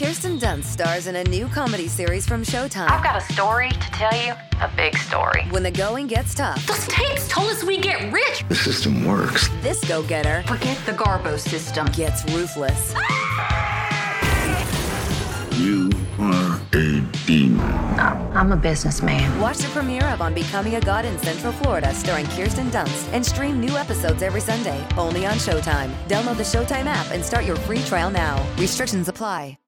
Kirsten Dunst stars in a new comedy series from Showtime. I've got a story to tell you, a big story. When the going gets tough, Those tapes told us we get rich. The system works. this go-getter Forget the Garbo system. gets ruthless. You are a demon. I'm a businessman. Watch the premiere of On Becoming a God in Central Florida starring Kirsten Dunst and stream new episodes every Sunday only on Showtime. Download the Showtime app and start your free trial now. Restrictions apply.